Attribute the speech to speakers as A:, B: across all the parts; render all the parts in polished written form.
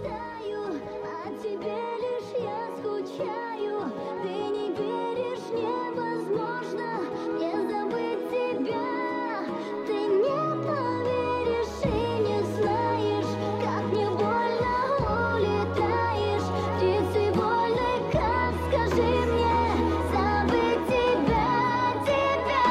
A: мечтаю, о тебе лишь я скучаю. Ты не веришь, невозможно мне забыть тебя. Ты не поверишь и не знаешь, как мне больно улетаешь. Птицей вольной, как скажи мне забыть тебя, тебя.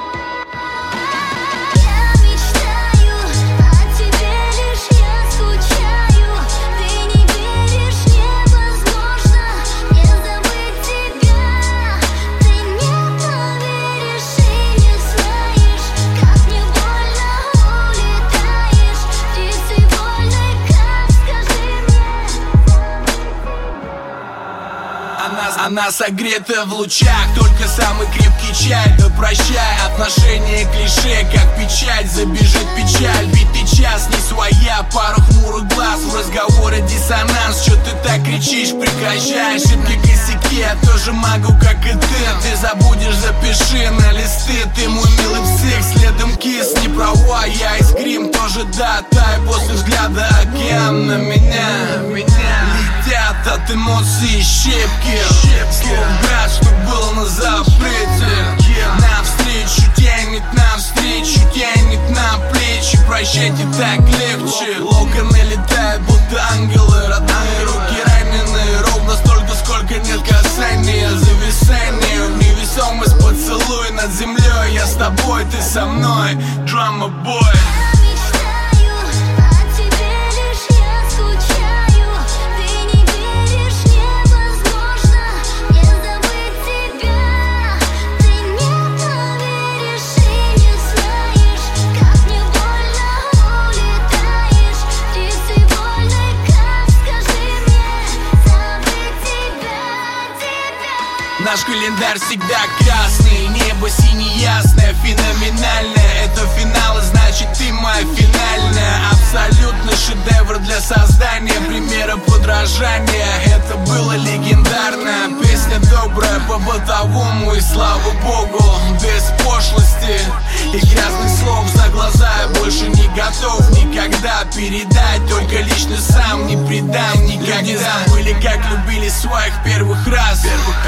A: Я мечтаю, о тебе лишь я скучаю. Ты не веришь, невозможно мне забыть тебя. Ты не поверишь и не знаешь, как мне больно улетаешь. Птицей вольной, как скажи мне забыть тебя.
B: Она согрета в лучах, только самый крепкий чай. Да прощай, отношения клише, как печать. Забежит печаль, битый час не своя. Пару хмурых глаз, в разговоре диссонанс. Чё ты так кричишь, прекращай. Ошибки, косяки, я тоже могу, как и ты. Ты забудешь, запиши на листы. Ты мой милый псих, следом кис. Не права, я из грим, тоже да. Тай после взгляда океан на меня. Летят от эмоций щепки. Слов брат, что был на запрете. Навстречу тянет, навстречу тянет на плечи. Прощайте, так легче. Локоны летают, будто ангелы. Родные руки ранены ровно столько, сколько нет касания. Зависание, невесомость, поцелуй над землей. Я с тобой, ты со мной, драма бой.
A: Я мечтаю, о тебе лишь я скучаю. Ты не веришь, невозможно мне забыть тебя. Ты не поверишь и не знаешь, как мне больно улетаешь. Птицей вольной, как скажи мне забыть тебя, тебя.
B: Наш календарь всегда красный, небо сине-ясное, феноменальное. Это финал, и значит ты моя финальная. Абсолютный шедевр для создания, примера подражания. Это было легендарно, песня добрая по-бытовому. И слава богу, без пошлости и грязных слов за глаза. Я больше не готов никогда передать, только лично сам не предам никогда. Люди забыли, как любили своих первых раз.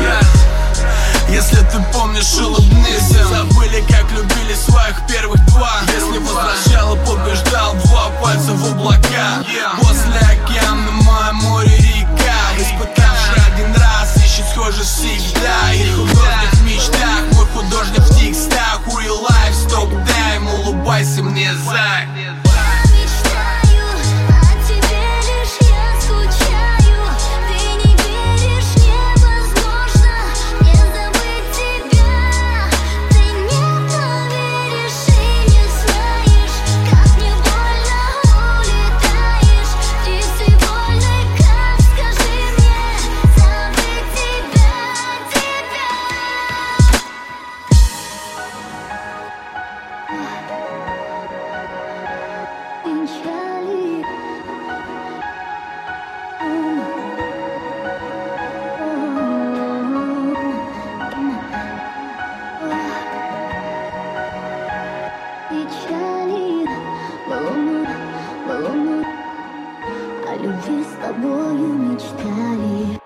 B: Если ты помнишь, улыбнись им. Забыли, как любили своих первых два. Если возвращал и побеждал, два пальца в облака. После океана мое море река. Испытавший один раз ищет схожесть всегда. И художник в мечтах, мой художник в текстах. Real life, stop time, улыбайся мне, зай.
A: Я мечтаю, о тебе лишь я скучаю. Ты не веришь, невозможно мне забыть тебя. Ты не поверишь и не знаешь, как мне больно улетаешь. Птицей вольной, как скажи мне забыть тебя, тебя. Печали. Печали. О любви с тобою мечтали.